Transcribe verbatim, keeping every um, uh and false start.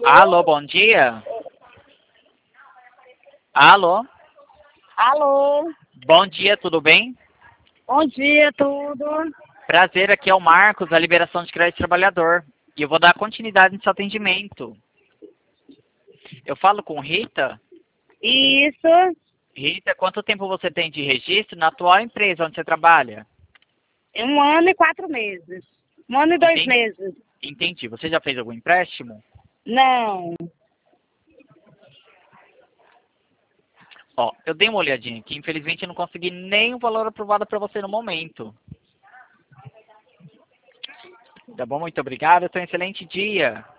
Alô, bom dia. Alô, Alô, bom dia, tudo bem? bom dia, tudo? Prazer, aqui é o Marcos, da Liberação de Crédito Trabalhador. E eu vou dar continuidade no seu atendimento. Eu falo com Rita. Isso, Rita, quanto tempo você tem de registro na atual empresa onde você trabalha? um ano e quatro meses. Um ano e dois Entendi. meses. Entendi. Você já fez algum empréstimo? Não. Ó, eu dei uma olhadinha aqui, infelizmente eu não consegui nem o valor aprovado para você no momento. Tá bom? Muito obrigado, tenha um excelente dia.